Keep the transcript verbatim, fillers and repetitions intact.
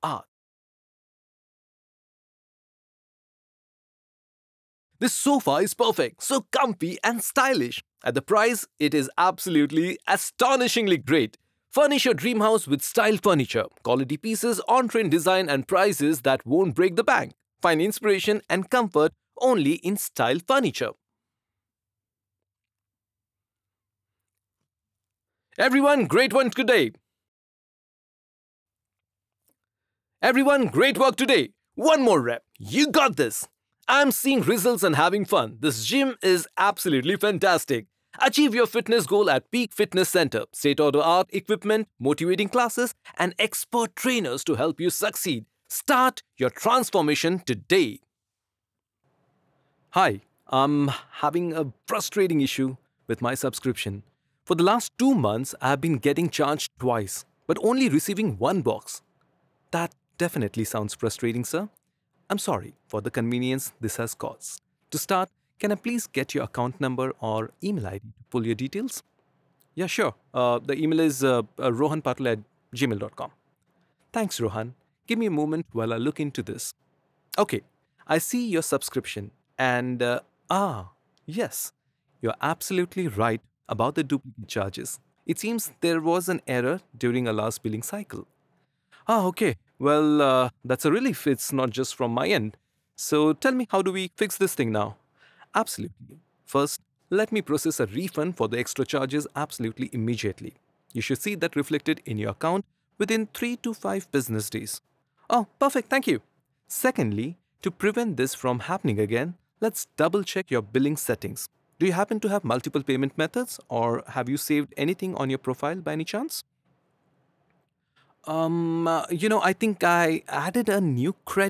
art. This sofa is perfect, so comfy and stylish. At the price, it is absolutely astonishingly great. Furnish your dream house with style furniture, quality pieces, on trend design, and prices that won't break the bank. Find inspiration and comfort only in Style Furniture. Everyone, great one today. Everyone, great work today. One more rep. You got this. I'm seeing results and having fun. This gym is absolutely fantastic. Achieve your fitness goal at Peak Fitness Center. State of the art equipment, motivating classes, and expert trainers to help you succeed. Start your transformation today. Hi, I'm having a frustrating issue with my subscription. For the last two months, I've been getting charged twice, but only receiving one box. That definitely sounds frustrating, sir. I'm sorry for the convenience this has caused. To start, can I please get your account number or email I D to pull your details? Yeah, sure. Uh, the email is uh, uh, rohanpatel at gmail dot com. Thanks, Rohan. Give me a moment while I look into this. Okay, I see your subscription. And, uh, ah, yes, you're absolutely right about the duplicate charges. It seems there was an error during our last billing cycle. Ah, okay. Well, uh, that's a relief. It's not just from my end. So tell me, how do we fix this thing now? Absolutely. First, let me process a refund for the extra charges absolutely immediately. You should see that reflected in your account within three to five business days. Oh, perfect. Thank you. Secondly, to prevent this from happening again, let's double check your billing settings. Do you happen to have multiple payment methods or have you saved anything on your profile by any chance? Um, uh, you know, I think I added a new credit